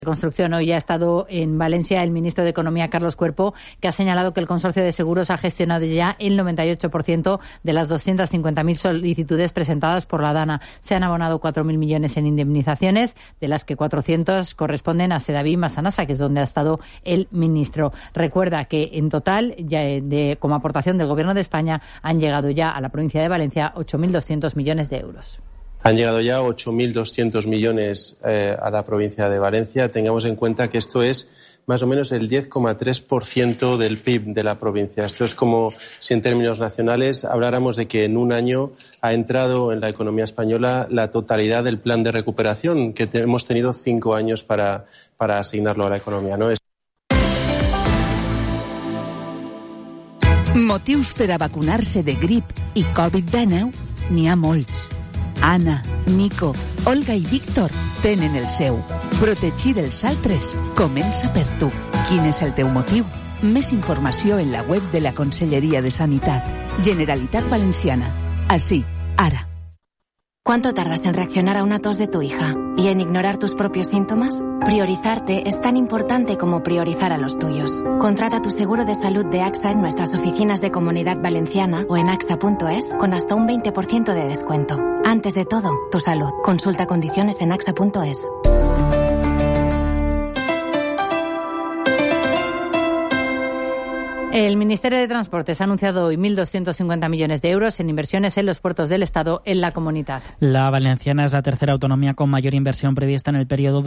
Construcción. Hoy ha estado en Valencia el ministro de Economía, Carlos Cuerpo, que ha señalado que el consorcio de seguros ha gestionado ya el 98% de las 250.000 solicitudes presentadas por la DANA. Se han abonado 4.000 millones en indemnizaciones, de las que 400 corresponden a Sedaví y Massanassa, que es donde ha estado el ministro. Recuerda que en total, como aportación del Gobierno de España, han llegado ya a la provincia de Valencia 8.200 millones de euros. Han llegado ya 8.200 millones a la provincia de Valencia. Tengamos en cuenta que esto es más o menos el 10,3% del PIB de la provincia. Esto es como si en términos nacionales habláramos de que en un año ha entrado en la economía española la totalidad del plan de recuperación, que hemos tenido 5 años para asignarlo a la economía, ¿no? Motius per a vacunar-se de grip i Covid-19 n'hi ha molts. Anna, Nico, Olga i Víctor tenen el seu. Protegir els altres comença per tu. Quin és el teu motiu? Més informació en la web de la Conselleria de Sanitat. Generalitat Valenciana. Así, ara. ¿Cuánto tardas en reaccionar a una tos de tu hija y en ignorar tus propios síntomas? Priorizarte es tan importante como priorizar a los tuyos. Contrata tu seguro de salud de AXA en nuestras oficinas de Comunidad Valenciana o en axa.es con hasta un 20% de descuento. Antes de todo, tu salud. Consulta condiciones en axa.es. El Ministerio de Transportes ha anunciado hoy 1.250 millones de euros en inversiones en los puertos del Estado en la Comunitat. La valenciana es la tercera autonomía con mayor inversión prevista en el periodo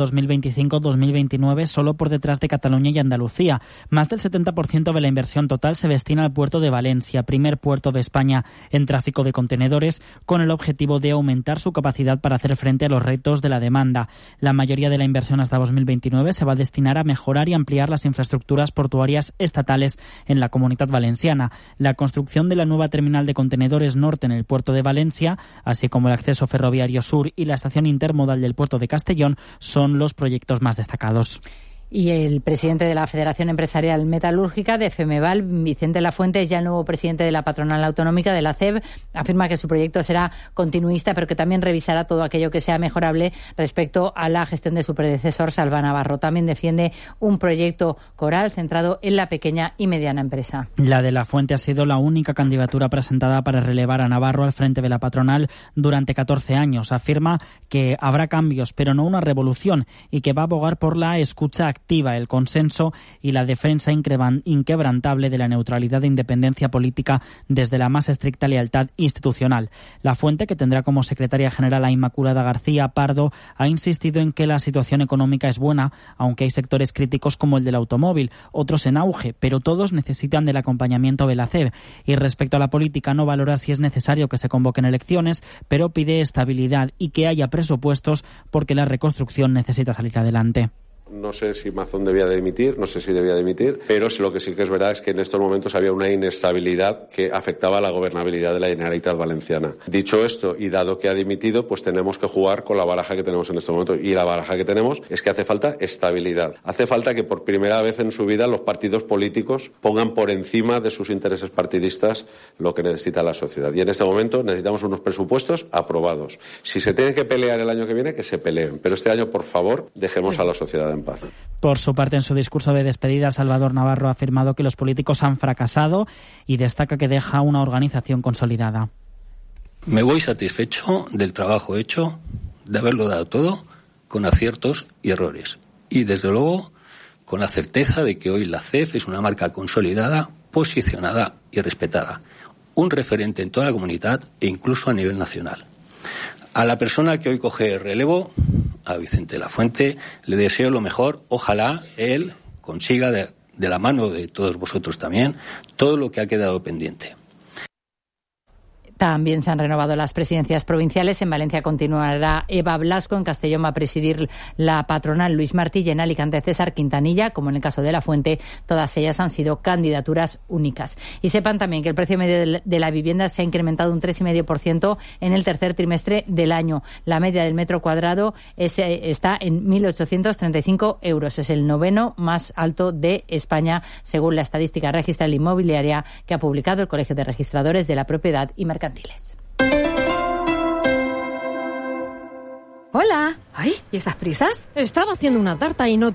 2025-2029, solo por detrás de Cataluña y Andalucía. Más del 70% de la inversión total se destina al puerto de Valencia, primer puerto de España en tráfico de contenedores, con el objetivo de aumentar su capacidad para hacer frente a los retos de la demanda. La mayoría de la inversión hasta 2029 se va a destinar a mejorar y ampliar las infraestructuras portuarias estatales en la Comunitat Valenciana. La construcción de la nueva terminal de contenedores norte en el puerto de Valencia, así como el acceso ferroviario sur y la estación intermodal del puerto de Castellón, son los proyectos más destacados. Y el presidente de la Federación Empresarial Metalúrgica de FEMEVAL, Vicente Lafuente, es ya el nuevo presidente de la patronal autonómica de la CEB. Afirma que su proyecto será continuista, pero que también revisará todo aquello que sea mejorable respecto a la gestión de su predecesor, Salva Navarro. También defiende un proyecto coral centrado en la pequeña y mediana empresa. La de Lafuente ha sido la única candidatura presentada para relevar a Navarro al frente de la patronal durante 14 años. Afirma que habrá cambios, pero no una revolución, y que va a abogar por la escucha activa, el consenso y la defensa inquebrantable de la neutralidad e independencia política desde la más estricta lealtad institucional. Lafuente, que tendrá como secretaria general a Inmaculada García Pardo, ha insistido en que la situación económica es buena, aunque hay sectores críticos como el del automóvil, otros en auge, pero todos necesitan del acompañamiento de la CEB. Y respecto a la política, no valora si es necesario que se convoquen elecciones, pero pide estabilidad y que haya presupuestos porque la reconstrucción necesita salir adelante. No sé si Mazón debía de dimitir, no sé si debía dimitir, pero lo que sí que es verdad es que en estos momentos había una inestabilidad que afectaba a la gobernabilidad de la Generalitat Valenciana. Dicho esto, y dado que ha dimitido, pues tenemos que jugar con la baraja que tenemos en este momento. Y la baraja que tenemos es que hace falta estabilidad. Hace falta que por primera vez en su vida los partidos políticos pongan por encima de sus intereses partidistas lo que necesita la sociedad. Y en este momento necesitamos unos presupuestos aprobados. Si se tienen que pelear el año que viene, que se peleen. Pero este año, por favor, dejemos a la sociedad en paz. Por su parte, en su discurso de despedida, Salvador Navarro ha afirmado que los políticos han fracasado y destaca que deja una organización consolidada. Me voy satisfecho del trabajo hecho, de haberlo dado todo, con aciertos y errores. Y, desde luego, con la certeza de que hoy la CEF es una marca consolidada, posicionada y respetada. Un referente en toda la comunidad e incluso a nivel nacional. A la persona que hoy coge relevo, a Vicente Lafuente, le deseo lo mejor. Ojalá él consiga, de la mano de todos vosotros también, todo lo que ha quedado pendiente. También se han renovado las presidencias provinciales. En Valencia continuará Eva Blasco, en Castellón va a presidir la patronal Luis Martí y en Alicante César Quintanilla. Como en el caso de Lafuente, todas ellas han sido candidaturas únicas. Y sepan también que el precio medio de la vivienda se ha incrementado un 3,5% en el tercer trimestre del año. La media del metro cuadrado está en 1.835 euros. Es el noveno más alto de España, según la estadística registral inmobiliaria que ha publicado el Colegio de Registradores de la Propiedad y Mercantiles. Hola. Ay, ¿y estas prisas? Estaba haciendo una tarta y no